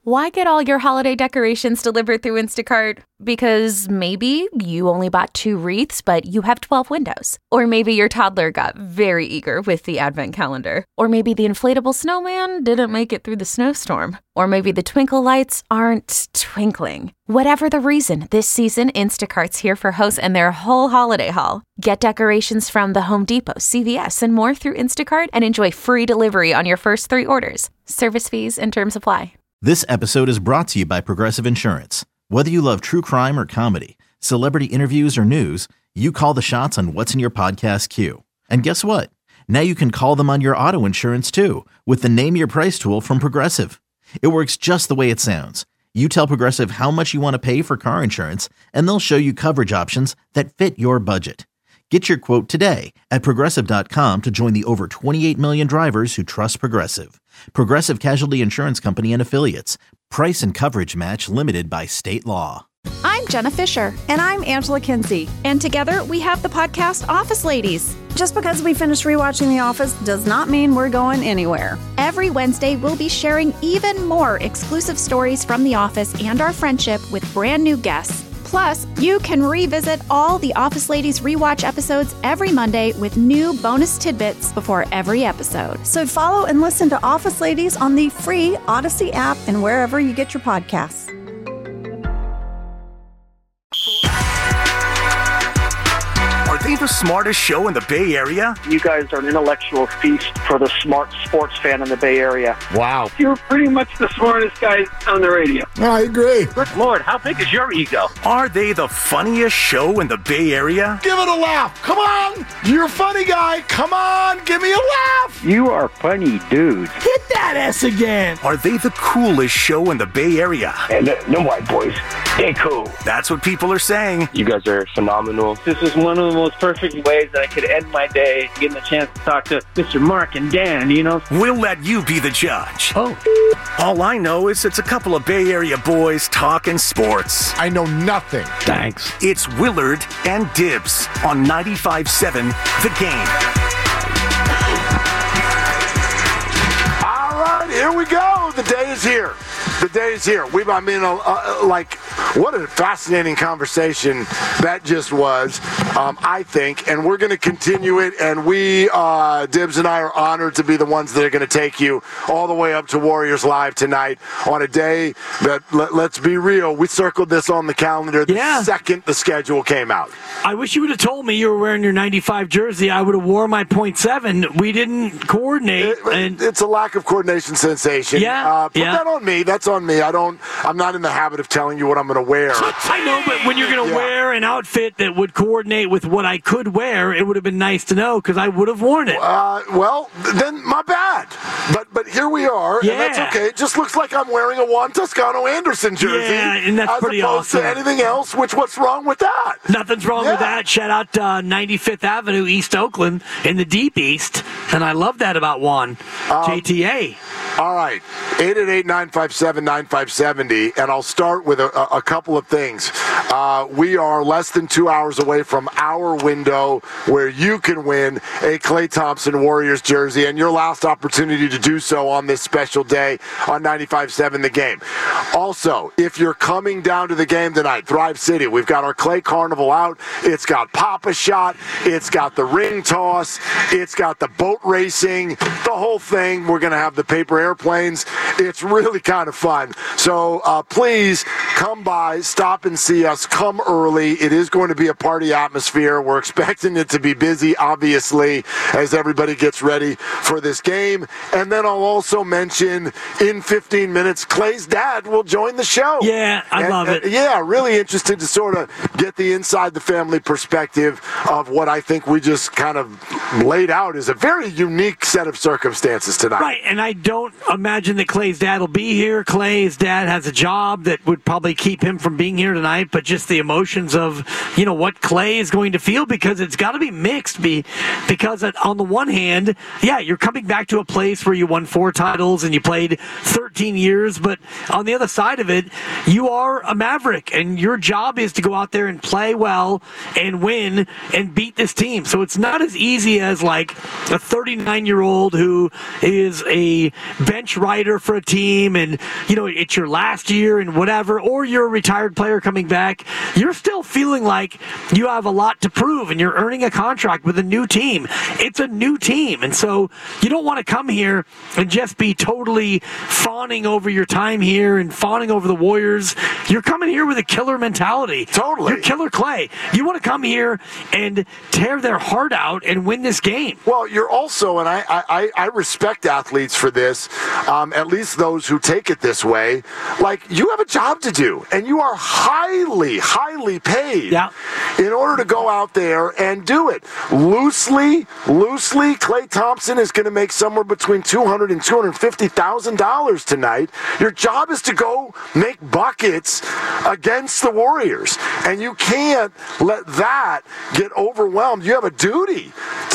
Why get all your holiday decorations delivered through Instacart? Because maybe you only bought 2 wreaths, but you have 12 windows. Or maybe your toddler got very eager with the advent calendar. Or maybe the inflatable snowman didn't make it through the snowstorm. Or maybe the twinkle lights aren't twinkling. Whatever the reason, this season, Instacart's here for hosts and their whole holiday haul. Get decorations from the Home Depot, CVS, and more through Instacart and enjoy free delivery on your first 3 orders. Service fees and terms apply. This episode is brought to you by Progressive Insurance. Whether you love true crime or comedy, celebrity interviews or news, you call the shots on what's in your podcast queue. And guess what? Now you can call them on your auto insurance too with the Name Your Price tool from Progressive. It works just the way it sounds. You tell Progressive how much you want to pay for car insurance, and they'll show you coverage options that fit your budget. Get your quote today at Progressive.com to join the over 28 million drivers who trust Progressive. Progressive Casualty Insurance Company and Affiliates. Price and coverage match limited by state law. I'm Jenna Fisher. And I'm Angela Kinsey. And together we have the podcast Office Ladies. Just because we finished rewatching The Office does not mean we're going anywhere. Every Wednesday, we'll be sharing even more exclusive stories from The Office and our friendship with brand new guests. Plus, you can revisit all the Office Ladies rewatch episodes every Monday with new bonus tidbits before every episode. So follow and listen to Office Ladies on the free Odyssey app and wherever you get your podcasts. Are they the smartest show in the Bay Area? You guys are an intellectual feast for the smart sports fan in the Bay Area. Wow. You're pretty much the smartest guys on the radio. I agree. Rick Lord, how big is your ego? Are they the funniest show in the Bay Area? Give it a laugh. Come on. You're a funny guy. Come on. Give me a laugh. You are funny, dude. Hit that S again. Are they the coolest show in the Bay Area? And them white boys, they cool. That's what people are saying. You guys are phenomenal. This is one of the most perfect ways that I could end my day, getting the chance to talk to Mr. Mark and Dan, you know? We'll let you be the judge. Oh. All I know is it's a couple of Bay Area boys talking sports. I know nothing. Thanks. It's Willard and Dibs on 95.7 The Game. All right, here we go. The day is here. The day is here. What a fascinating conversation that just was, I think. And we're going to continue it. And we, Dibs and I, are honored to be the ones that are going to take you all the way up to Warriors Live tonight on a day that, let's be real, we circled this on the calendar the second the schedule came out. I wish you would have told me you were wearing your 95 jersey. I would have worn my .7. We didn't coordinate. It's a lack of coordination sensation. Put that on me. That's on me. I'm not in the habit of telling you what I'm going to wear. I know, but when you're going to wear an outfit that would coordinate with what I could wear, it would have been nice to know because I would have worn it. Well, then my bad. But here we are, and that's okay. It just looks like I'm wearing a Juan Toscano Anderson jersey. Yeah, and that's pretty awesome. As opposed to anything else, what's wrong with that? Nothing's wrong with that. Shout out 95th Avenue, East Oakland, in the Deep East. And I love that about Juan. JTA. All right, 888-957-9570, and I'll start with a couple of things. We are less than 2 hours away from our window where you can win a Klay Thompson Warriors jersey, and your last opportunity to do so on this special day on 95.7 The Game. Also, if you're coming down to the game tonight, Thrive City, we've got our Clay Carnival out. It's got Pop-A-Shot. It's got the ring toss. It's got the boat racing, the whole thing. We're going to have the paper airplanes. It's really kind of fun. So please come by, stop and see us. Come early. It is going to be a party atmosphere. We're expecting it to be busy, obviously, as everybody gets ready for this game. And then I'll also mention in 15 minutes, Clay's dad will join the show. Yeah, I love it. Really interested to sort of get the inside the family perspective of what I think we just kind of laid out as a very unique set of circumstances tonight. Right, and I don't imagine that Clay's dad will be here. Clay's dad has a job that would probably keep him from being here tonight, but just the emotions of, what Clay is going to feel, because it's got to be mixed. Because on the one hand, you're coming back to a place where you won 4 titles and you played 13 years, but on the other side of it, you are a Maverick, and your job is to go out there and play well and win and beat this team. So it's not as easy be as like a 39-year-old who is a bench rider for a team and, it's your last year and whatever, or you're a retired player coming back. You're still feeling like you have a lot to prove and you're earning a contract with a new team. It's a new team. And so you don't want to come here and just be totally fawning over your time here and fawning over the Warriors. You're coming here with a killer mentality. Totally. You're Killer Clay. You want to come here and tear their heart out and win this game. Well, you're also, and I respect athletes for this, at least those who take it this way, like you have a job to do and you are highly, highly paid in order to go out there and do it. Loosely, Klay Thompson is going to make somewhere between $200,000 and $250,000 tonight. Your job is to go make buckets against the Warriors, and you can't let that get overwhelmed. You have a duty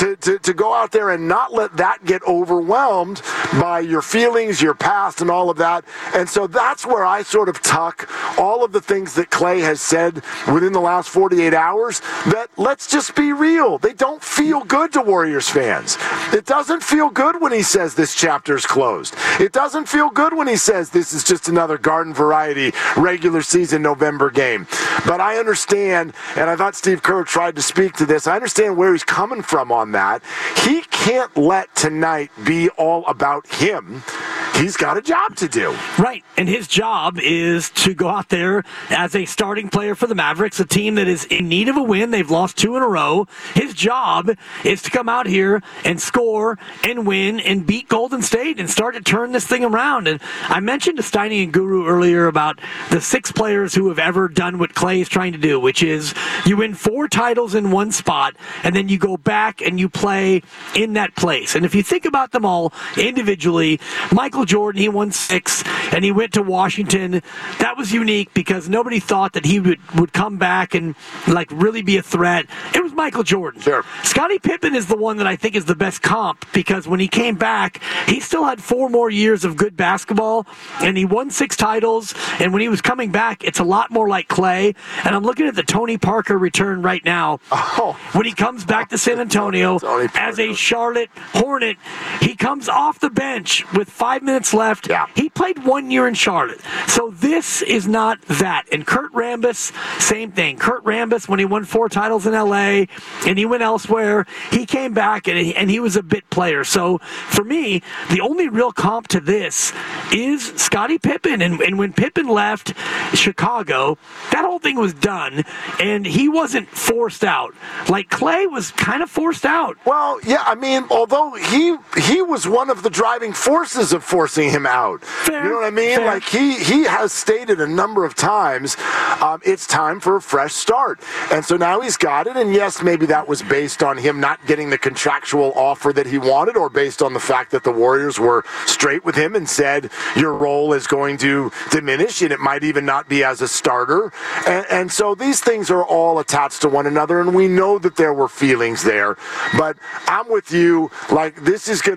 to go out there and not let that get overwhelmed by your feelings, your past, and all of that. And so that's where I sort of tuck all of the things that Klay has said within the last 48 hours that, let's just be real, they don't feel good to Warriors fans. It doesn't feel good when he says this chapter's closed. It doesn't feel good when he says this is just another garden variety regular season November game. But I understand, and I thought Steve Kerr tried to speak to this, I understand where he's coming from on that. He can't let tonight be all about him. He's got a job to do. Right, and his job is to go out there as a starting player for the Mavericks, a team that is in need of a win. They've lost 2 in a row. His job is to come out here and score and win and beat Golden State and start to turn this thing around. And I mentioned to Steiny and Guru earlier about the 6 players who have ever done what Klay is trying to do, which is you win 4 titles in one spot, and then you go back and you play in that place. And if you think about them all individually, Michael Jordan, he won 6, and he went to Washington. That was unique because nobody thought that he would come back and like really be a threat. It was Michael Jordan. Sure. Scottie Pippen is the one that I think is the best comp because when he came back, he still had 4 more years of good basketball, and he won 6 titles. And when he was coming back, it's a lot more like Klay. And I'm looking at the Tony Parker return right now. When he comes back to San Antonio as a Charlotte Hornet, he comes off the bench with 5 minutes left. Yeah. He played 1 year in Charlotte. So this is not that. And Kurt Rambis, same thing. Kurt Rambis, when he won 4 titles in L.A. and he went elsewhere, he came back and he was a bit player. So for me, the only real comp to this is Scottie Pippen. And when Pippen left Chicago, that whole thing was done, and he wasn't forced out. Like Klay was kind of forced out. Well, yeah, I mean, although he was one of the driving forces of forcing him out. Fair, you know what I mean? fair. Like he has stated a number of times, it's time for a fresh start. And so now he's got it. And yes, maybe that was based on him not getting the contractual offer that he wanted, or based on the fact that the Warriors were straight with him and said your role is going to diminish, and it might even not be as a starter. And so these things are all attached to one another, and we know that there were feelings there. But I'm with you. Like, it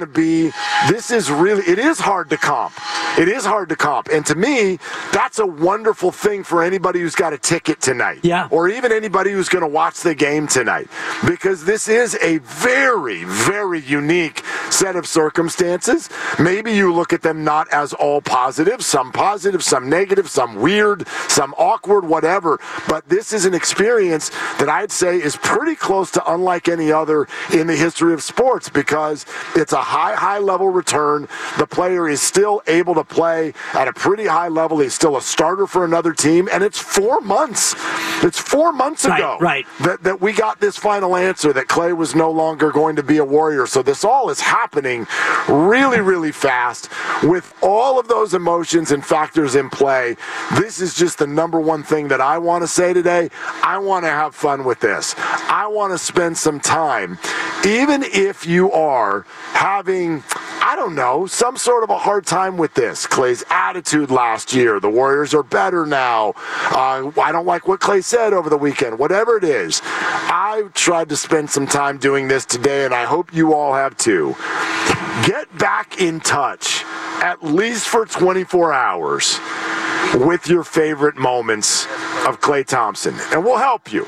is hard to comp. It is hard to comp. And to me, that's a wonderful thing for anybody who's got a ticket tonight. Yeah. Or even anybody who's going to watch the game tonight. Because this is a very, very unique set of circumstances. Maybe you look at them not as all positive, some negative, some weird, some awkward, whatever. But this is an experience that I'd say is pretty close to unlike any other in the history of sports, because it's a high level return. The player is still able to play at a pretty high level. He's still a starter for another team, and it's 4 months. It's 4 months ago that we got this final answer that Klay was no longer going to be a Warrior. So this all is happening really, really fast with all of those emotions and factors in play. This is just the number one thing that I want to say today. I want to have fun with this. I want to spend some time, even if you are having, I don't know, some sort of a hard time with this. Klay's attitude last year. The Warriors are better now. I don't like what Klay said over the weekend. Whatever it is, I tried to spend some time doing this today, and I hope you all have too. Get back in touch, at least for 24 hours, with your favorite moments of Klay Thompson, and we'll help you.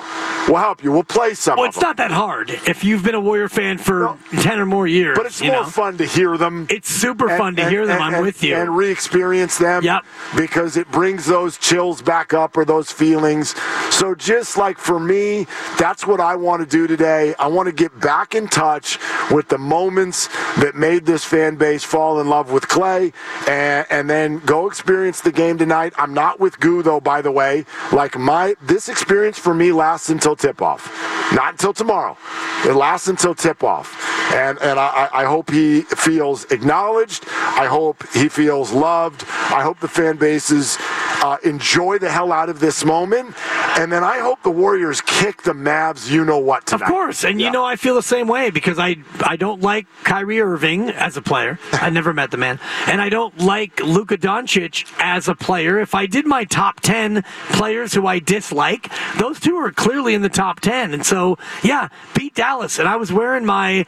We'll help you. We'll play some of them. Well, it's not that hard if you've been a Warrior fan for 10 or more years. But it's more fun to hear them. It's super fun to hear them. I'm with you. And re-experience them. Yep. Because it brings those chills back up or those feelings. So just like for me, that's what I want to do today. I want to get back in touch with the moments that made this fan base fall in love with Clay and then go experience the game tonight. I'm not with Goo, though, by the way. Like this experience for me lasts until tip-off. Not until tomorrow. It lasts until tip-off. And I hope he feels acknowledged. I hope he feels loved. I hope the fan bases enjoy the hell out of this moment. And then I hope the Warriors kick the Mavs you-know-what tonight. Of course. And you know I feel the same way because I don't like Kyrie Irving as a player. I never met the man. And I don't like Luka Doncic as a player. If I did my top 10 players who I dislike, those two are clearly in the top 10. And so, yeah, beat Dallas. And I was wearing my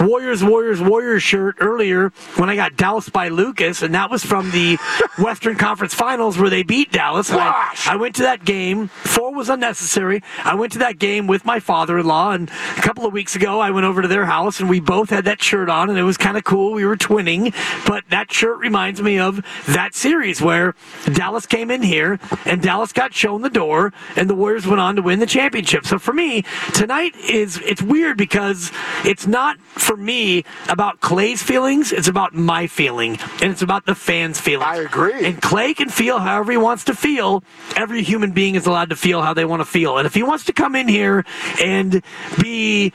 Warriors shirt earlier when I got doused by Lucas, and that was from the Western Conference Finals where they beat Dallas. And I went to that game. 4 was unnecessary. I went to that game with my father-in-law, and a couple of weeks ago I went over to their house, and we both had that shirt on, and it was kind of cool. We were twinning, but that shirt reminds me of that series where Dallas came in here, and Dallas got shown the door, and the Warriors went on to win the championship. So for me, tonight it's weird because it's not, for me, about Clay's feelings. It's about my feeling, and it's about the fans' feelings. I agree. And Clay can feel however he wants to feel. Every human being is allowed to feel how they want to feel. And if he wants to come in here and be,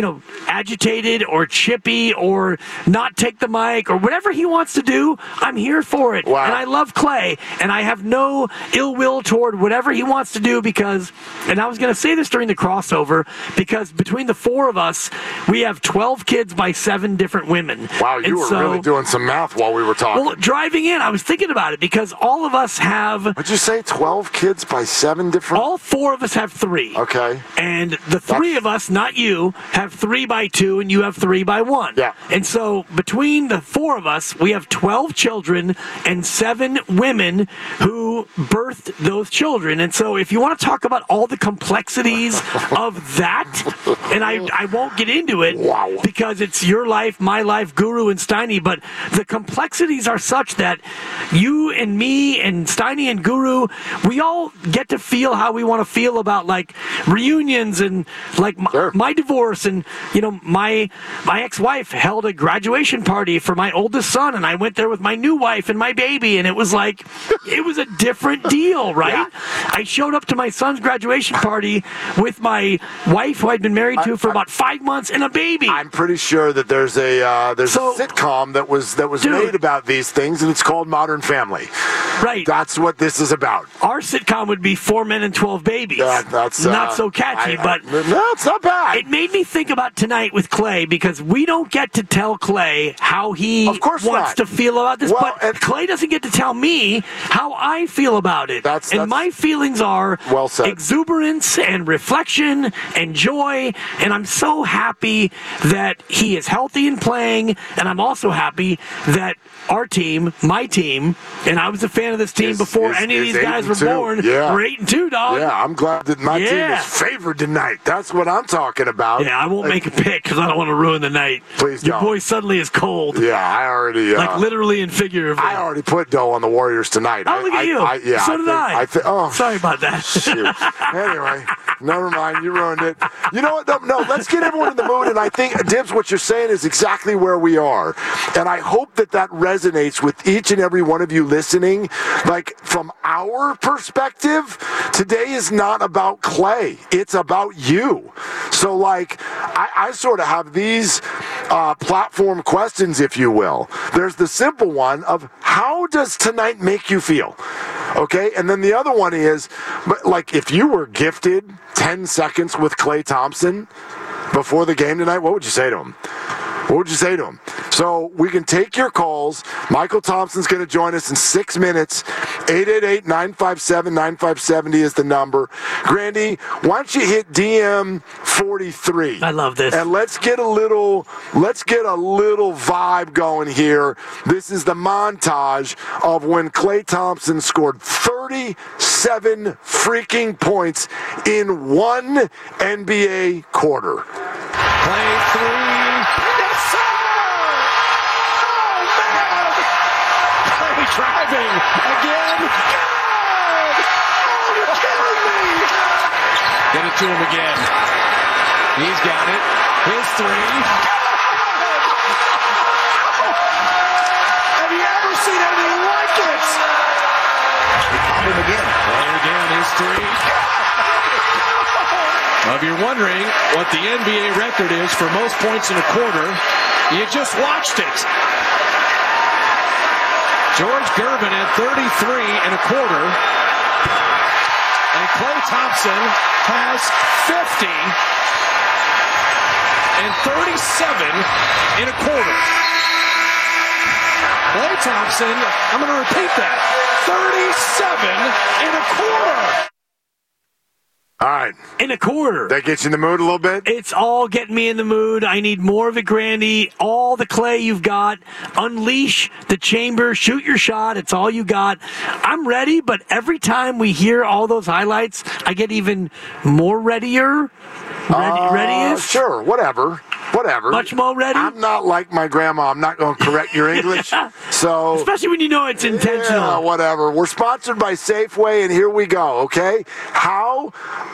agitated or chippy or not take the mic or whatever he wants to do, I'm here for it. Wow. And I love Clay, and I have no ill will toward whatever he wants to do because, and I was going to say this during the crossover, because between the four of us, we have 12 kids by 7 different women. Wow, you were really doing some math while we were talking. Well, driving in, I was thinking about it because all of us have... What'd you say, 12 kids by 7 different... All 4 of us have 3. Okay. And the 3 of us, not you, have 3 by 2, and you have 3 by 1. Yeah. And so between the 4 of us, we have 12 children and 7 women who birthed those children. And so if you want to talk about all the complexities of that, and I won't get into it because it's your life, my life, Guru and Steiny, but the complexities are such that you and me and Steiny and Guru, we all get to feel how we want to feel about like reunions and like my divorce. And my ex-wife held a graduation party for my oldest son, and I went there with my new wife and my baby, and it was like it was a different deal, right? Yeah. I showed up to my son's graduation party with my wife, who I'd been married to for about 5 months, and a baby. I'm pretty sure that there's a sitcom that was made about these things, and it's called Modern Family. Right. That's what this is about. Our sitcom would be 4 Men and 12 Babies. That's not so catchy, but no, it's not bad. It made me think about tonight with Clay because we don't get to tell Clay how he wants to feel about this, but Clay doesn't get to tell me how I feel about it. And my feelings are exuberance and reflection and joy, and I'm so happy that he is healthy and playing, and I'm also happy that our team, my team, and I was a fan of this team before any of these guys were born. Yeah. We're 8-2, dog. Yeah, I'm glad that my team is favored tonight. That's what I'm talking about. Yeah, I won't make a pick because I don't want to ruin the night. Please don't. Your boy suddenly is cold. Yeah, I already... like literally and figuratively. I already put dough on the Warriors tonight. Oh, look at you. So did I. Sorry about that. Shoot. Anyway, never mind. You ruined it. You know what? No, let's get everyone in the mood. And I think, Dibs, what you're saying is exactly where we are. And I hope that resonates with each and every one of you listening. Like, from our perspective, today is not about Clay. It's about you. So, like, I sort of have these platform questions, if you will. There's the simple one of how does tonight make you feel? Okay, and then the other one is, like, if you were gifted 10 seconds with Klay Thompson before the game tonight, what would you say to him? What would you say to him? So we can take your calls. Michael Thompson's going to join us in 6 minutes. 888-957-9570 is the number. Grandy, why don't you hit DM 43? I love this. And let's get a little vibe going here. This is the montage of when Klay Thompson scored 30 37 freaking points in one NBA quarter. Clay three. Yes, sir! Oh, man! Clay driving again. Good! Oh, you're kidding me! Get it to him again. He's got it. His three. Have you ever seen anything like it? Pop him again. Clay again, his three. If you're wondering what the NBA record is for most points in a quarter, you just watched it. George Gervin had 33 and a quarter, and Klay Thompson has 50 and 37 in a quarter. Klay Thompson, I'm going to repeat that, 37 in a quarter. All right. In a quarter. That gets you in the mood a little bit? It's all getting me in the mood. I need more of it, Grandy. All the Klay you've got. Unleash the chamber. Shoot your shot. It's all you got. I'm ready, but every time we hear all those highlights, I get even more readier. Readiest? Sure, whatever. Much more ready? I'm not like my grandma. I'm not going to correct your English. So, especially when you know it's intentional. Yeah, whatever. We're sponsored by Safeway, and here we go, okay? How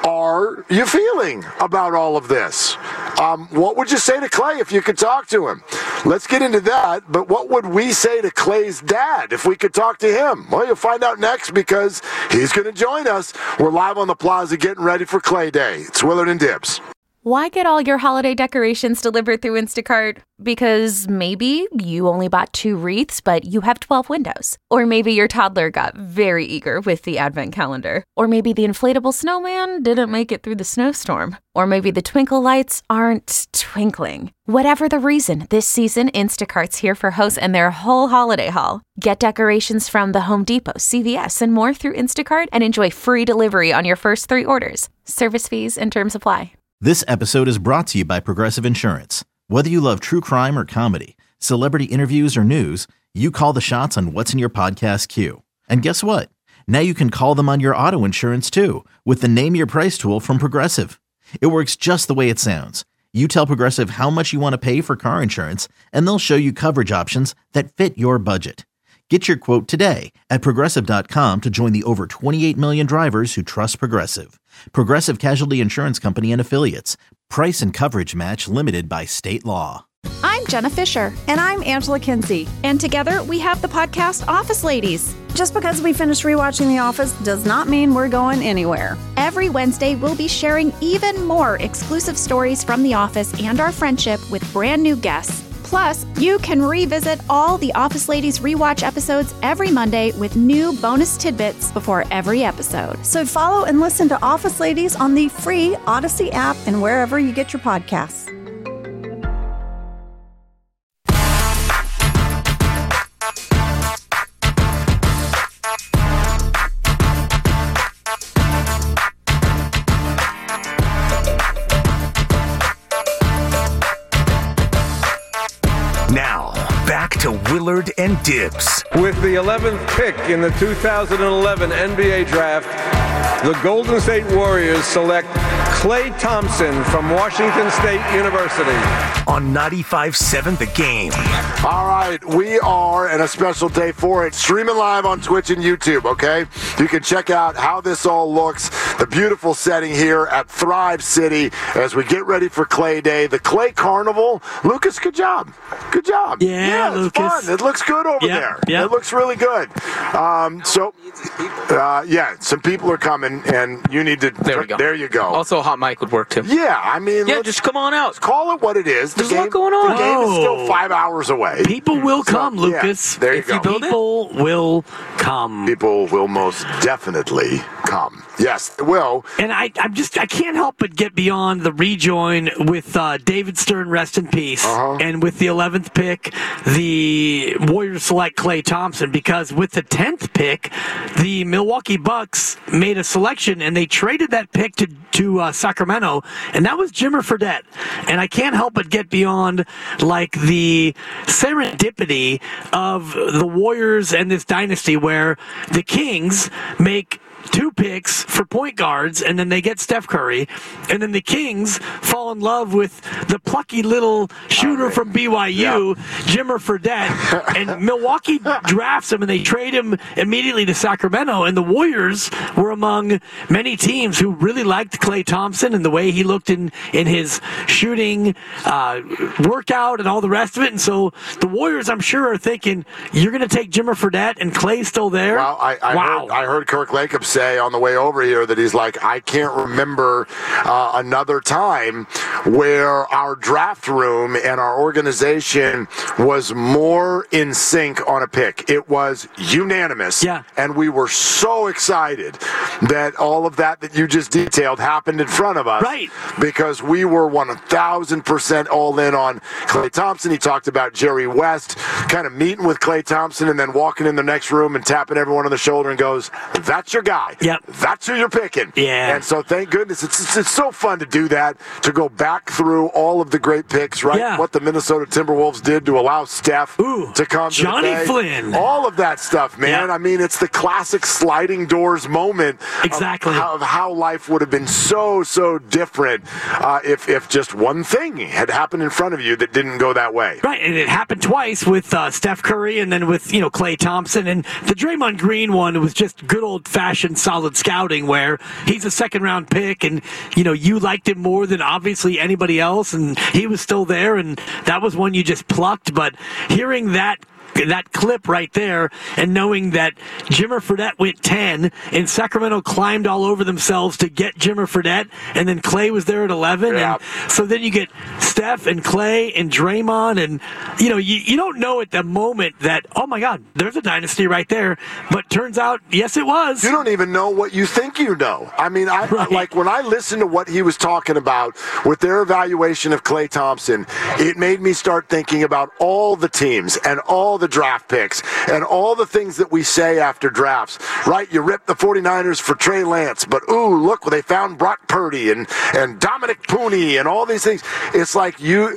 are you feeling about all of this? What would you say to Klay if you could talk to him? Let's get into that, but what would we say to Klay's dad if we could talk to him? Well, you'll find out next because he's going to join us. We're live on the plaza getting ready for Klay Day. It's Willard and Dibs. Why get all your holiday decorations delivered through Instacart? Because maybe you only bought 2 wreaths, but you have 12 windows. Or maybe your toddler got very eager with the advent calendar. Or maybe the inflatable snowman didn't make it through the snowstorm. Or maybe the twinkle lights aren't twinkling. Whatever the reason, this season, Instacart's here for hosts and their whole holiday haul. Get decorations from the Home Depot, CVS, and more through Instacart and enjoy free delivery on your first 3 orders. Service fees and terms apply. This episode is brought to you by Progressive Insurance. Whether you love true crime or comedy, celebrity interviews or news, you call the shots on what's in your podcast queue. And guess what? Now you can call them on your auto insurance too with the Name Your Price tool from Progressive. It works just the way it sounds. You tell Progressive how much you want to pay for car insurance, and they'll show you coverage options that fit your budget. Get your quote today at Progressive.com to join the over 28 million drivers who trust Progressive. Progressive Casualty Insurance Company and Affiliates. Price and coverage match limited by state law. I'm Jenna Fisher. And I'm Angela Kinsey. And together we have the podcast Office Ladies. Just because we finished rewatching The Office does not mean we're going anywhere. Every Wednesday, we'll be sharing even more exclusive stories from The Office and our friendship with brand new guests. Plus, you can revisit all the Office Ladies rewatch episodes every Monday with new bonus tidbits before every episode. So follow and listen to Office Ladies on the free Odyssey app and wherever you get your podcasts. Now, back to Willard and Dibs. With the 11th pick in the 2011 NBA Draft, the Golden State Warriors select Klay Thompson from Washington State University. On 95.7 The Game. All right, we are in a special day for it. Streaming live on Twitch and YouTube, okay? You can check out how this all looks. The beautiful setting here at Thrive City as we get ready for Klay Day. The Klay Carnival. Lucas, good job. Good job. Yeah, it's Lucas. fun. It looks good over there. Yep. It looks really good. Some people are coming, and you need to. There we go. There you go. Also, a hot mic would work too. Yeah, I mean, just come on out. Call it what it is. There's a lot going on. The game is still 5 hours away. People will come, Lucas. Yeah, there you go. People will come. People will most definitely come. Yes, they will. And I can't help but get beyond the rejoin with David Stern, rest in peace, and with the 11th pick, the Warriors select Klay Thompson, because with the 10th pick, the Milwaukee Bucks made a selection and they traded that pick to Sacramento, and that was Jimmer Fredette. And I can't help but get beyond like the serendipity of the Warriors and this dynasty where the Kings make 2 picks for point guards, and then they get Steph Curry, and then the Kings fall in love with the plucky little shooter from BYU, Jimmer Fredette, and Milwaukee drafts him, and they trade him immediately to Sacramento, and the Warriors were among many teams who really liked Klay Thompson and the way he looked in his shooting workout and all the rest of it, and so the Warriors, I'm sure, are thinking, you're going to take Jimmer Fredette and Klay's still there? Well, I heard Kirk Lacob say on the way over here that he's like, I can't remember another time where our draft room and our organization was more in sync on a pick. It was unanimous. Yeah. And we were so excited that all of that you just detailed happened in front of us. Right. Because we were 1,000% all in on Klay Thompson. He talked about Jerry West kind of meeting with Klay Thompson and then walking in the next room and tapping everyone on the shoulder and goes, that's your guy. Yep. That's who you're picking. Yeah. And so thank goodness it's so fun to do that, to go back through all of the great picks, right? Yeah. What the Minnesota Timberwolves did to allow Steph to come Johnny to the Flynn. All of that stuff, man. Yeah. I mean, it's the classic sliding doors moment exactly of how life would have been so different if just one thing had happened in front of you that didn't go that way. Right, and it happened twice with Steph Curry and then with Klay Thompson, and the Draymond Green one was just good old-fashioned solid scouting where he's a second-round pick and you liked him more than obviously anybody else, and he was still there, and that was one you just plucked. But hearing that clip right there and knowing that Jimmer Fredette went 10 and Sacramento climbed all over themselves to get Jimmer Fredette, and then Klay was there at 11, and so then you get Steph and Klay and Draymond, and you don't know at the moment that, oh my God, there's a dynasty right there, but turns out, yes, it was. You don't even know what you think you know. I mean, like when I listened to what he was talking about with their evaluation of Klay Thompson, it made me start thinking about all the teams and all the draft picks and all the things that we say after drafts, right? You rip the 49ers for Trey Lance, but ooh, look, they found Brock Purdy and Dominic Pooney and all these things. It's like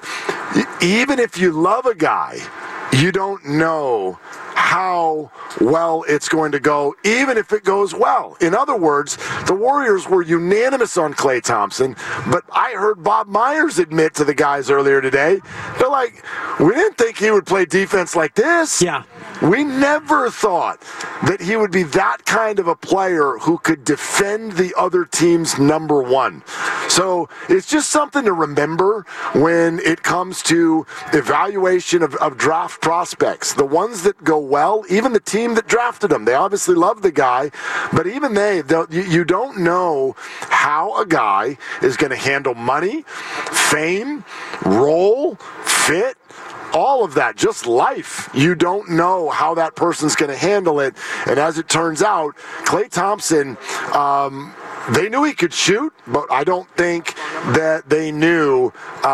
even if you love a guy, you don't know how well it's going to go, even if it goes well. In other words, the Warriors were unanimous on Klay Thompson, but I heard Bob Myers admit to the guys earlier today, they're like, we didn't think he would play defense like this. Yeah. We never thought that he would be that kind of a player who could defend the other team's number one. So it's just something to remember when it comes to evaluation of draft prospects. The ones that go well, even the team that drafted him, they obviously love the guy, but even you don't know how a guy is going to handle money, fame, role, fit, all of that, just life. You don't know how that person's going to handle it. And as it turns out, Klay Thompson, they knew he could shoot, but I don't think that they knew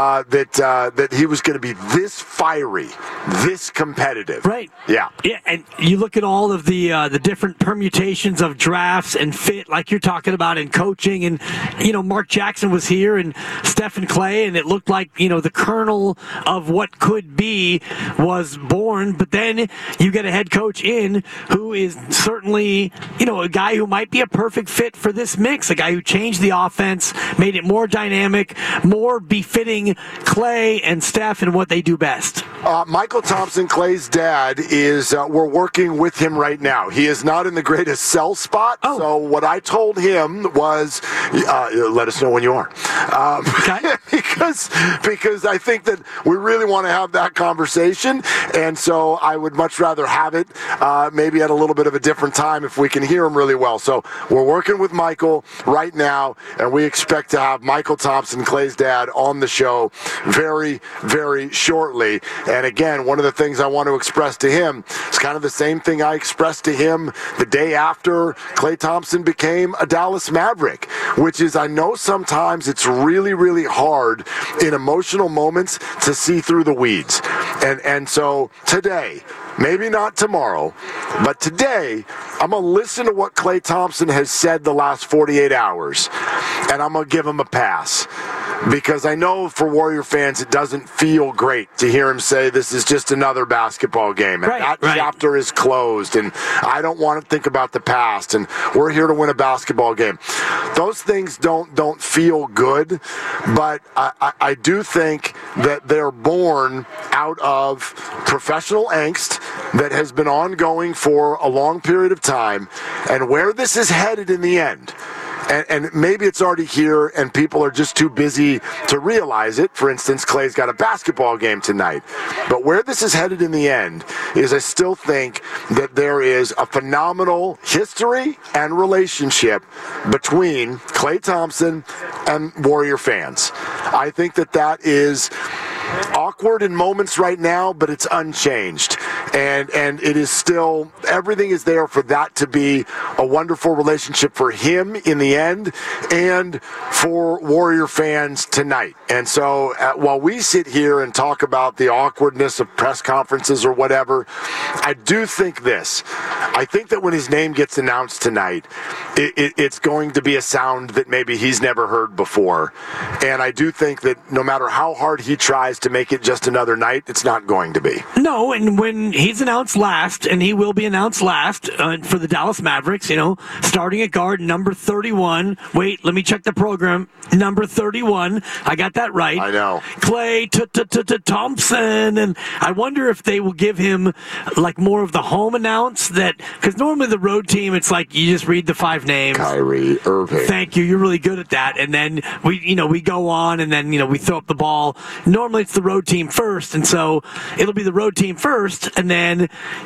that he was going to be this fiery, this competitive. Right. Yeah. Yeah, and you look at all of the different permutations of drafts and fit, like you're talking about, in coaching, and Mark Jackson was here and Stephen Klay, and it looked like the kernel of what could be was born. But then you get a head coach in who is certainly a guy who might be a perfect fit for this mix. A guy who changed the offense, made it more dynamic, more befitting Klay and Steph and what they do best. Michael Thompson, Klay's dad, is we're working with him right now. He is not in the greatest sell spot, so what I told him was, let us know when you are. Okay. because I think that we really want to have that conversation, and so I would much rather have it maybe at a little bit of a different time if we can hear him really well. So we're working with Michael right now, and we expect to have Michael Thompson Thompson, Clay's dad, on the show very, very shortly. And again, one of the things I want to express to him is kind of the same thing I expressed to him the day after Klay Thompson became a Dallas Maverick, which is I know sometimes it's really, really hard in emotional moments to see through the weeds. And so today, maybe not tomorrow, but today, I'm going to listen to what Klay Thompson has said the last 48 hours, and I'm going to give him a pass. Because I know for Warrior fans, it doesn't feel great to hear him say this is just another basketball game. And that chapter is closed, and I don't want to think about the past, and we're here to win a basketball game. Those things don't feel good, but I do think that they're born out of professional angst that has been ongoing for a long period of time, and where this is headed in the end. And maybe it's already here and people are just too busy to realize it. For instance, Klay's got a basketball game tonight. But where this is headed in the end is I still think that there is a phenomenal history and relationship between Klay Thompson and Warrior fans. I think that is awkward in moments right now, but it's unchanged. And it is still, everything is there for that to be a wonderful relationship for him in the end and for Warrior fans tonight. And so while we sit here and talk about the awkwardness of press conferences or whatever, I do think this. I think that when his name gets announced tonight, it's going to be a sound that maybe he's never heard before. And I do think that no matter how hard he tries to make it just another night, it's not going to be. No, and when he's announced last, and he will be announced last for the Dallas Mavericks, starting at guard, number 31. Wait, let me check the program. Number 31. I got that right. I know. Klay Thompson. And I wonder if they will give him like more of the home announce that, because normally the road team, it's like you just read the 5 names. Kyrie Irving. Thank you. You're really good at that. And then we go on and then, we throw up the ball. Normally it's the road team first. And so it'll be the road team first. And then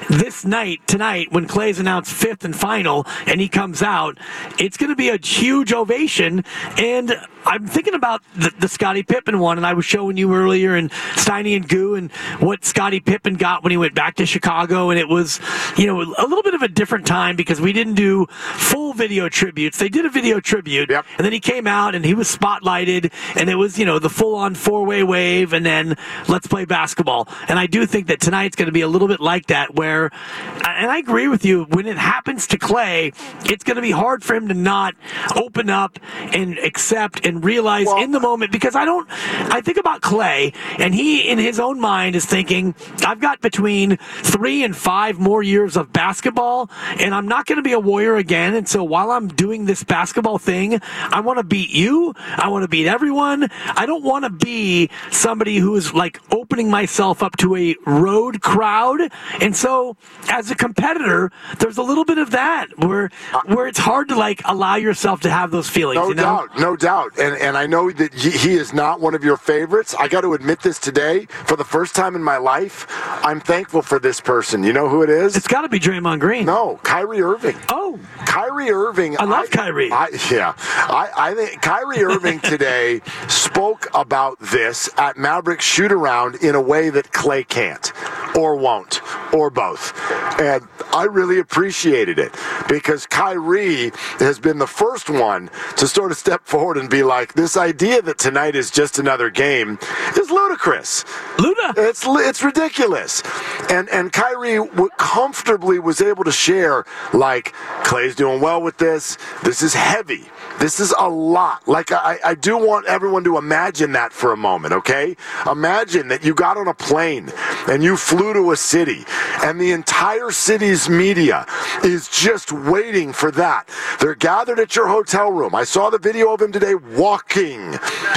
tonight, when Klay's announced 5th and final and he comes out, it's going to be a huge ovation. And I'm thinking about the Scottie Pippen one, and I was showing you earlier and Steiny and Goo and what Scottie Pippen got when he went back to Chicago, and it was, a little bit of a different time because we didn't do full video tributes. They did a video tribute, and then he came out and he was spotlighted, and it was, the full-on 4-way wave, and then let's play basketball. And I do think that tonight's going to be a little bit like that, where, and I agree with you, when it happens to Klay, it's going to be hard for him to not open up and accept and realize in the moment, because I think about Klay, and he in his own mind is thinking, I've got between 3 and 5 more years of basketball, and I'm not going to be a Warrior again. And so while I'm doing this basketball thing, I want to beat you. I want to beat everyone. I don't want to be somebody who is like opening myself up to a road crowd. And so as a competitor, there's a little bit of that where it's hard to like allow yourself to have those feelings. No doubt. And I know that he is not one of your favorites. I got to admit this today. For the first time in my life, I'm thankful for this person. You know who it is? It's got to be Draymond Green. No, Kyrie Irving. Oh. Kyrie Irving. I love Kyrie. I think Kyrie Irving today spoke about this at Maverick shoot-around in a way that Klay can't or won't or both. And I really appreciated it because Kyrie has been the first one to sort of step forward and be like, this idea that tonight is just another game is ludicrous. It's ridiculous. And Kyrie comfortably was able to share, like, Klay's doing well with this. This is heavy. This is a lot. Like, I do want everyone to imagine that for a moment, okay? Imagine that you got on a plane and you flew to a city and the entire city's media is just waiting for that. They're gathered at your hotel room. I saw the video of him today walking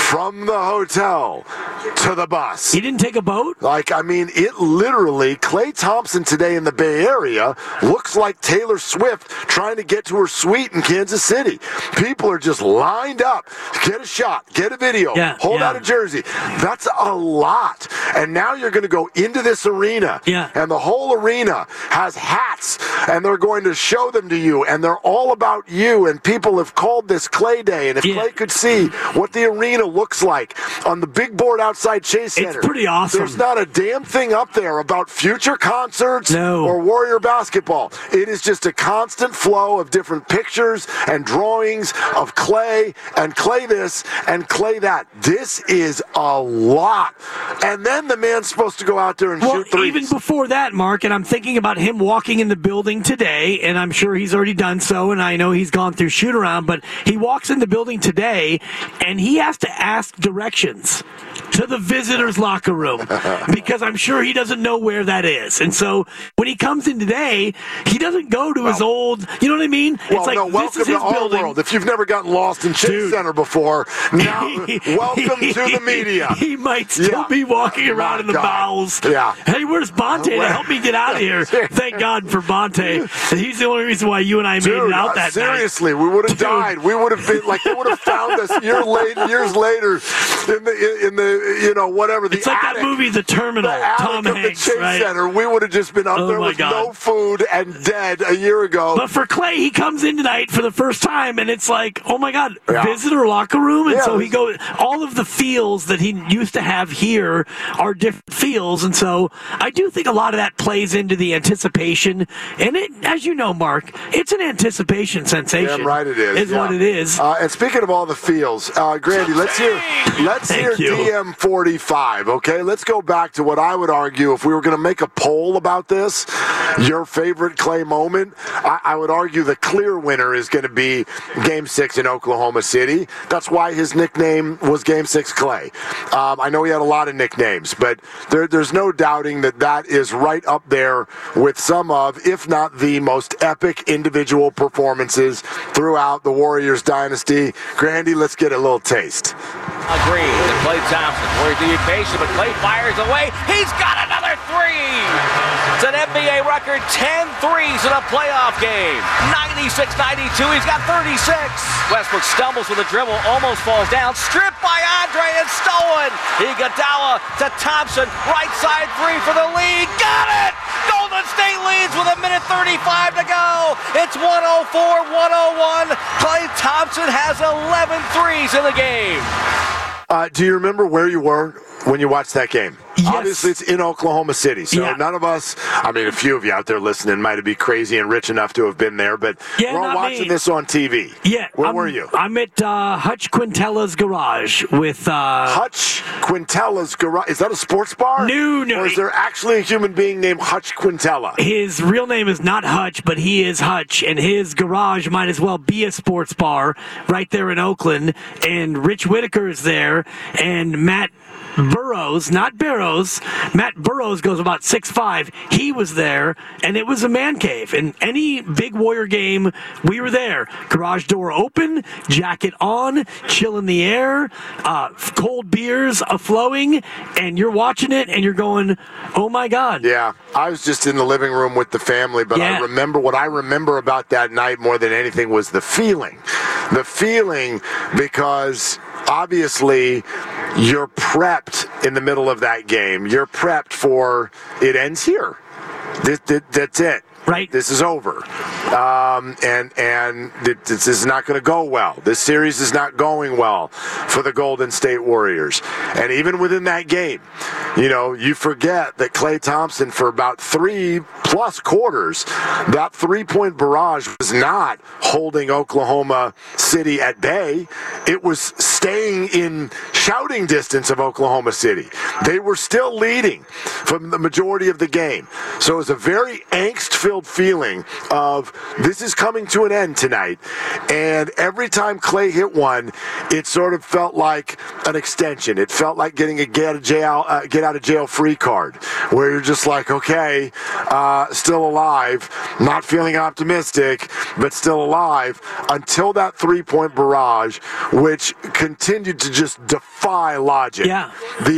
from the hotel to the bus. He didn't take a boat? It literally, Klay Thompson today in the Bay Area looks like Taylor Swift trying to get to her suite in Kansas City. People are just lined up. Get a shot, get a video, hold out a jersey. That's a lot. And now you're going to go into this arena, and the whole arena has hats, and they're going to show them to you, and they're all about you, and people have called this Klay Day, and if Klay could see what the arena looks like on the big board outside Chase Center. It's pretty awesome. There's not a damn thing up there about future concerts or Warrior basketball. It is just a constant flow of different pictures and drawings of Klay and Klay this and Klay that. This is a lot. And then the man's supposed to go out there and shoot threes. Even before that, Mark, and I'm thinking about him walking in the building today, and I'm sure he's already done so, and I know he's gone through shoot-around, but he walks in the building today, and he has to ask directions to the visitors' locker room because I'm sure he doesn't know where that is. And so when he comes in today, he doesn't go to his old, you know what I mean? Well, it's like, welcome this is his to our building. world. If you've never gotten lost in Chase Center before, now welcome to the media. He might still be walking around in the bowels. Yeah. Hey, where's Bonte to help me get out of here? Thank God for Bonte. He's the only reason why you and I made it out that seriously, night. we would have died. We would have been like, they would have found us years later in the whatever. It's like attic, that movie, The Terminal. Tom Hanks, the Chase Center. We would have just been up there with no food and dead a year ago. But for Klay, he comes in tonight for the first time, and it's like, oh my God, visitor locker room. And so he goes. All of the feels that he used to have here are different feels, and so I do think a lot of that plays into the anticipation. And it, as you know, Mark, it's an anticipation sensation. Damn right it is. Is what it is. And speaking of all the feels, Grandy, let's hear DM45. Okay, let's go back to what I would argue if we were going to make a poll about this. Your favorite Klay moment? I would argue the clear winner is going to be Game 6 in Oklahoma City. That's why his nickname was Game 6 Klay. I know he had a lot of nicknames, but there's no doubting that is right up there with some of, if not the most epic individual performances throughout the Warriors dynasty. Grandy, let's get a little taste. Green to Klay Thompson. Warriors to be patient, but Klay fires away. He's got another three. It's an NBA record 10 threes in a playoff game. 96-92. He's got 36. Westbrook stumbles with a dribble, almost falls down. Stripped by Andre and stolen. Iguodala to Thompson. Right side three for the lead. Got it! Golden State leads with 1:35 to go. It's 104-101. Klay Thompson has 11 threes in the game. Do you remember where you were when you watched that game? Yes. Obviously, it's in Oklahoma City, so none of us, a few of you out there listening might be crazy and rich enough to have been there, but we're all watching this on TV. Yeah. Where were you? I'm at Hutch Quintella's garage with... Hutch Quintella's garage? Is that a sports bar? No. Or is there actually a human being named Hutch Quintella? His real name is not Hutch, but he is Hutch, and his garage might as well be a sports bar right there in Oakland, and Rich Whitaker is there, and Matt Burrows, not Barrows. Matt Burrows goes about 6'5". He was there, and it was a man cave. And any big Warrior game, we were there. Garage door open, jacket on, chill in the air, cold beers a-flowing, and you're watching it, and you're going, oh, my God. Yeah, I was just in the living room with the family, but I remember what I remember about that night more than anything was the feeling. The feeling because obviously you're prepped in the middle of that game. You're prepped for it ends here. That's it. Right. This is over. And this is not going to go well. This series is not going well for the Golden State Warriors. And even within that game, you forget that Klay Thompson, for about 3+ quarters, that three-point barrage was not holding Oklahoma City at bay. It was staying in shouting distance of Oklahoma City. They were still leading from the majority of the game. So it was a very angst-filled feeling of this is is coming to an end tonight, and every time Klay hit one, it sort of felt like an extension. It felt like getting a get out of jail free card, where you're just like, okay, still alive, not feeling optimistic, but still alive, until that three-point barrage, which continued to just defy logic. Yeah.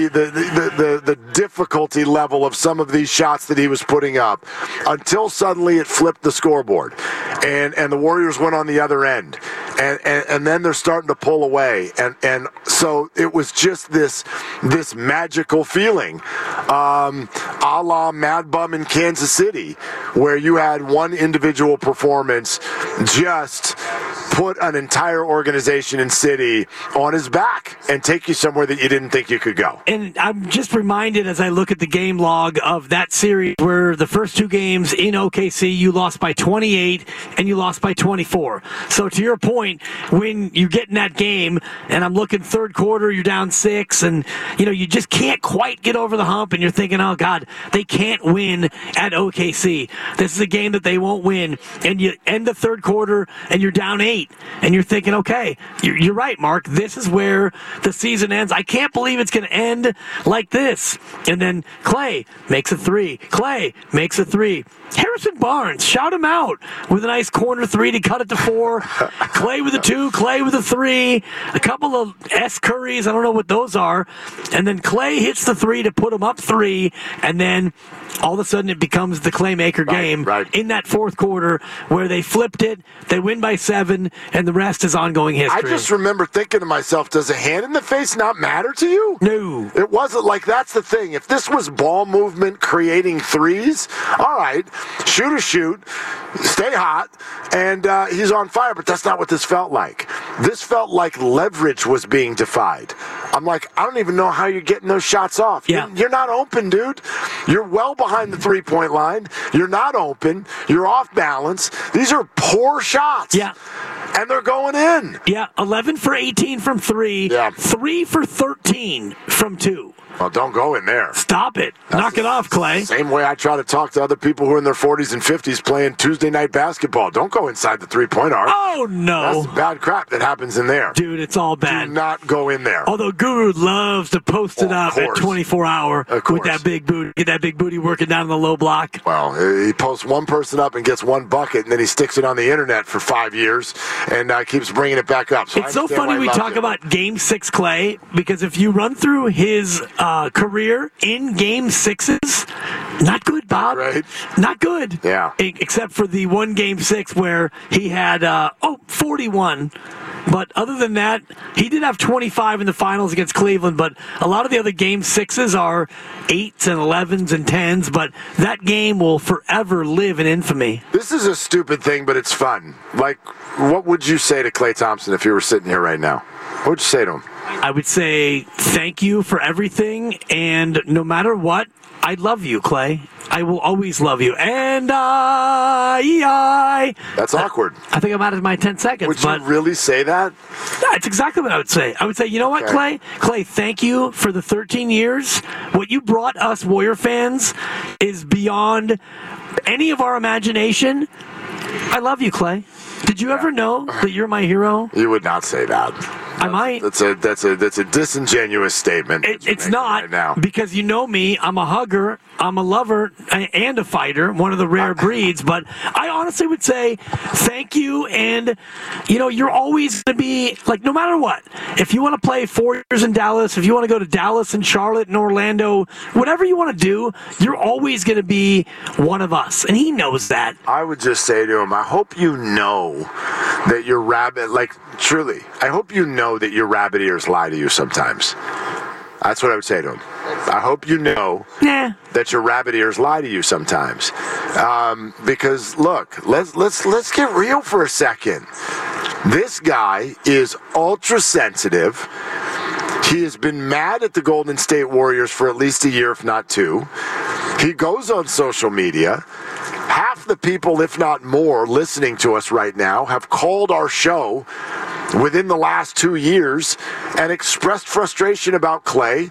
The difficulty level of some of these shots that he was putting up, until suddenly it flipped the scoreboard, and the Warriors went on the other end, and then they're starting to pull away, and so it was just this magical feeling, a la Mad Bum in Kansas City, where you had one individual performance just put an entire organization and city on his back and take you somewhere that you didn't think you could go. And I'm just reminded as I look at the game log of that series where the first two games in OKC, you lost by 28 and you lost by 24. So to your point, when you get in that game and I'm looking third quarter, you're down 6 and you just can't quite get over the hump and you're thinking, oh God, they can't win at OKC. This is a game that they won't win. And you end the third quarter and you're down 8. And you're thinking, okay, you're right, Mark. This is where the season ends. I can't believe it's going to end like this. And then Klay makes a 3. Klay makes a 3. Harrison Barnes, shout him out with a nice corner 3 to cut it to 4. Klay with a 2. Klay with a 3. A couple of S. Currys. I don't know what those are. And then Klay hits the 3 to put him up 3. And then all of a sudden it becomes the Claymaker game in that fourth quarter where they flipped it. They win by 7. And the rest is ongoing history. I just remember thinking to myself, does a hand in the face not matter to you? No. It wasn't. Like, that's the thing. If this was ball movement creating threes, all right, shoot, stay hot, and he's on fire. But that's not what this felt like. This felt like leverage was being defied. I'm like, I don't even know how you're getting those shots off. Yeah. You're not open, dude. You're well behind the three-point line. You're not open. You're off balance. These are poor shots. Yeah. And they're going in. Yeah, 11 for 18 from 3. Yeah. 3 for 13 from 2. Well, don't go in there. Stop it. Knock it off, Klay. Same way I try to talk to other people who are in their 40s and 50s playing Tuesday night basketball. Don't go inside the three-point arc. Oh, no. That's bad crap that happens in there. Dude, it's all bad. Do not go in there. Although Guru loves to post it up at 24-hour with that big booty. Get that big booty working down in the low block. Well, he posts one person up and gets one bucket, and then he sticks it on the internet for 5 years and keeps bringing it back up. So it's so funny we talk about Game 6 Klay, because if you run through his career in Game 6s, not good, Bob. Right. Not good. Yeah. Except for the one Game 6 where he had 41. But other than that, he did have 25 in the finals against Cleveland, but a lot of the other Game 6s are 8s and 11s and 10s, but that game will forever live in infamy. This is a stupid thing, but it's fun. Like, what would you say to Klay Thompson if you were sitting here right now? What would you say to him? I would say thank you for everything, and no matter what, I love you, Klay. I will always love you. And That's awkward. I think I'm out of my 10 seconds. Would you really say that? That's exactly what I would say. I would say, you know what, Okay. Klay, thank you for the 13 years. What you brought us Warrior fans is beyond any of our imagination. I love you, Klay. Did you ever know that you're my hero? You would not say that. I might. That's a disingenuous statement. It's not, right now. because you know me. I'm a hugger. I'm a lover and a fighter, one of the rare breeds. But I honestly would say thank you. And, you're always going to be, like, no matter what, if you want to play 4 years in Dallas, if you want to go to Dallas and Charlotte and Orlando, whatever you want to do, you're always going to be one of us. And he knows that. I would just say to him, I hope you know that your rabbit, like, truly, I hope you know that your rabbit ears lie to you sometimes. That's what I would say to him. I hope you know that your rabbit ears lie to you sometimes. Because look, let's get real for a second. This guy is ultra sensitive. He has been mad at the Golden State Warriors for at least a year, if not 2. He goes on social media. Half the people, if not more, listening to us right now have called our show within the last 2 years and expressed frustration about Klay,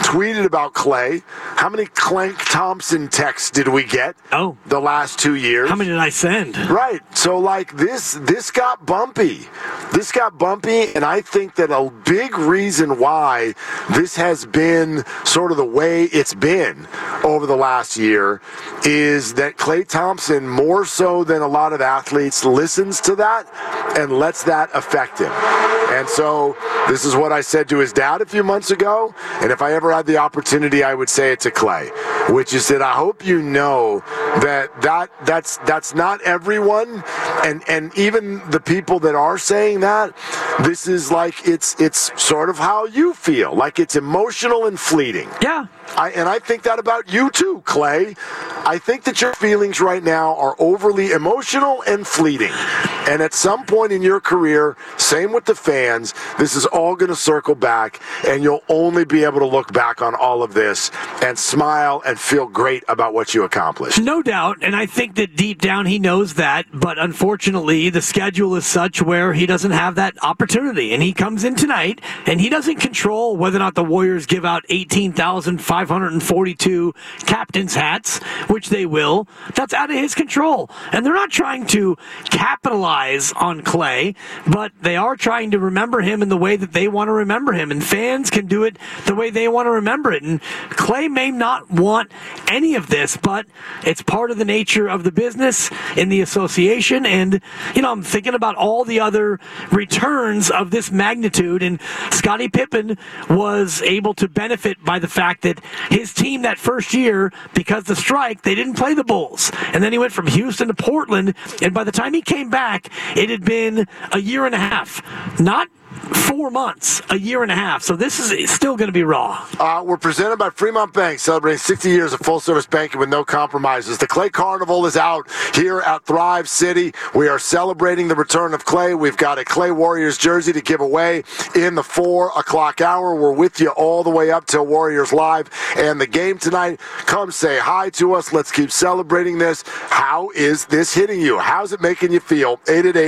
tweeted about Clay. How many Clank Thompson texts did we get? The last 2 years? How many did I send? Right. So, this got bumpy. This got bumpy, and I think that a big reason why this has been sort of the way it's been over the last year is that Klay Thompson, more so than a lot of athletes, listens to that and lets that affect him. And so this is what I said to his dad a few months ago, and if I ever had the opportunity, I would say it to Clay, which is that I hope you know that's not everyone, and even the people that are saying that, this is it's sort of how you feel, like it's emotional and fleeting. Yeah. And I think that about you too, Clay. I think that your feelings right now are overly emotional and fleeting. And at some point in your career, same with the fans, this is all going to circle back, and you'll only be able to look back on all of this and smile and feel great about what you accomplished. No doubt, and I think that deep down he knows that, but unfortunately the schedule is such where he doesn't have that opportunity, and he comes in tonight, and he doesn't control whether or not the Warriors give out 18,542 captain's hats, which they will. That's out of his control, and they're not trying to capitalize on Clay, but they are trying to remember him in the way that they want to remember him, and fans can do it the way they want to remember it. And Clay may not want any of this, but it's part of the nature of the business in the association. And I'm thinking about all the other returns of this magnitude, and Scottie Pippen was able to benefit by the fact that his team that first year, because the strike, they didn't play the Bulls, and then he went from Houston to Portland, and by the time he came back, it had been a year and a half, not 4 months, a year and a half. So this is still going to be raw. We're presented by Fremont Bank, celebrating 60 years of full-service banking with no compromises. The Clay Carnival is out here at Thrive City. We are celebrating the return of Clay. We've got a Clay Warriors jersey to give away in the 4 o'clock hour. We're with you all the way up till Warriors Live and the game tonight. Come say hi to us. Let's keep celebrating this. How is this hitting you? How's it making you feel?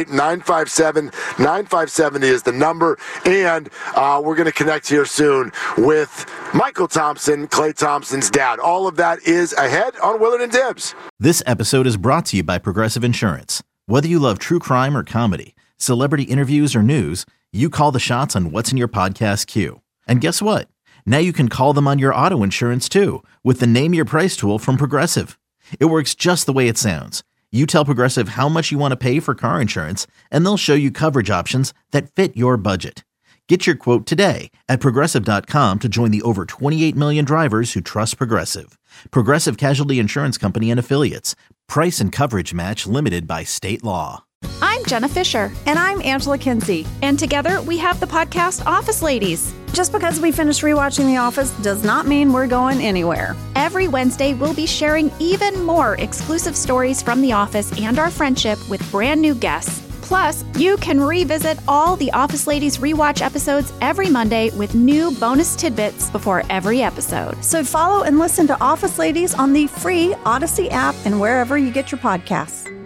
888-957-9570 is the number. And we're going to connect here soon with Michael Thompson, Klay Thompson's dad. All of that is ahead on Willard and Dibs. This episode is brought to you by Progressive Insurance. Whether you love true crime or comedy, celebrity interviews or news, you call the shots on what's in your podcast queue. And guess what? Now you can call them on your auto insurance too with the Name Your Price tool from Progressive. It works just the way it sounds. You tell Progressive how much you want to pay for car insurance, and they'll show you coverage options that fit your budget. Get your quote today at Progressive.com to join the over 28 million drivers who trust Progressive. Progressive Casualty Insurance Company and Affiliates. Price and coverage match limited by state law. I'm Jenna Fisher. And I'm Angela Kinsey. And together we have the podcast Office Ladies. Just because we finished rewatching The Office does not mean we're going anywhere. Every Wednesday, we'll be sharing even more exclusive stories from The Office and our friendship with brand new guests. Plus, you can revisit all the Office Ladies rewatch episodes every Monday with new bonus tidbits before every episode. So follow and listen to Office Ladies on the free Odyssey app and wherever you get your podcasts.